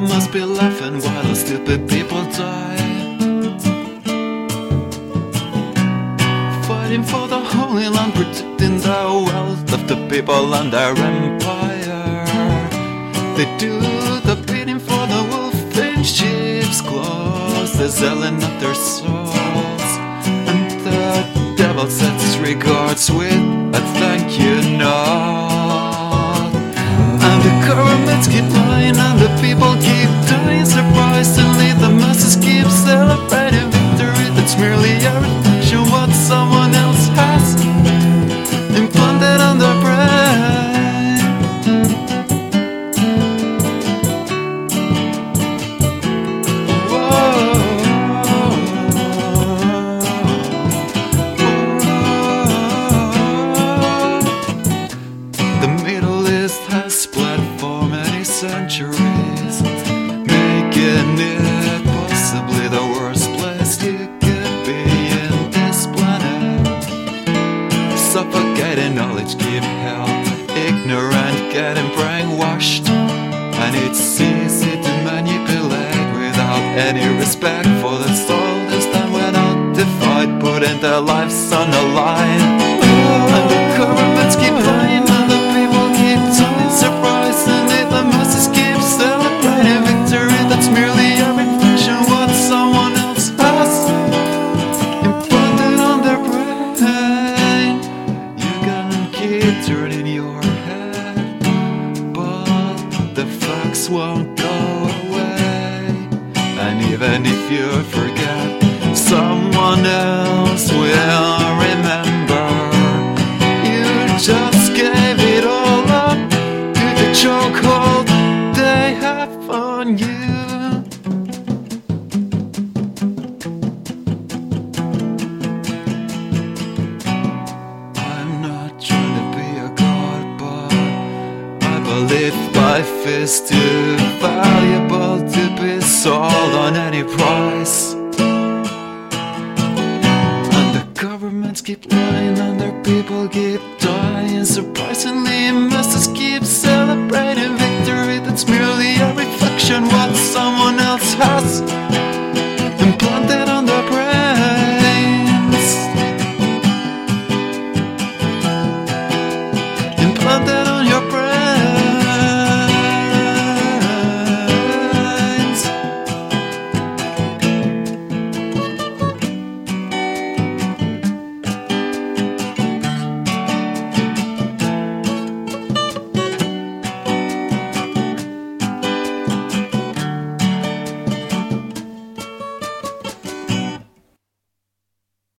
must be laughing while the stupid people die, fighting for the Holy Land, protecting the wealth of the people and their empire. They do the bidding for the wolf in sheep's clothes, they're selling up their souls, and the devil sets his regards with a thank you note. And the governments keep lying and the people keep dying. Surprisingly, the masses keep celebrating victory that's merely a reflection of what someone else has implanted on their brain. Centuries, making it possibly the worst place you could be in this planet. Suffocating knowledge, keep help, ignorant, getting brainwashed, and it's easy to manipulate without any respect for the soul that's done without the fight, putting their lives on the line. And the governments keep lying and the people keep dying. Surprisingly, the masses keep celebrating victory that's merely a reflection of what someone else has implanted on their brain. You can keep turning your head, but the facts won't go away. And even if you forget, someone else will remember. You just gave it all up to the chokehold they have on you. I'm not trying to be a god, but I believe life is too valuable to be sold on any price.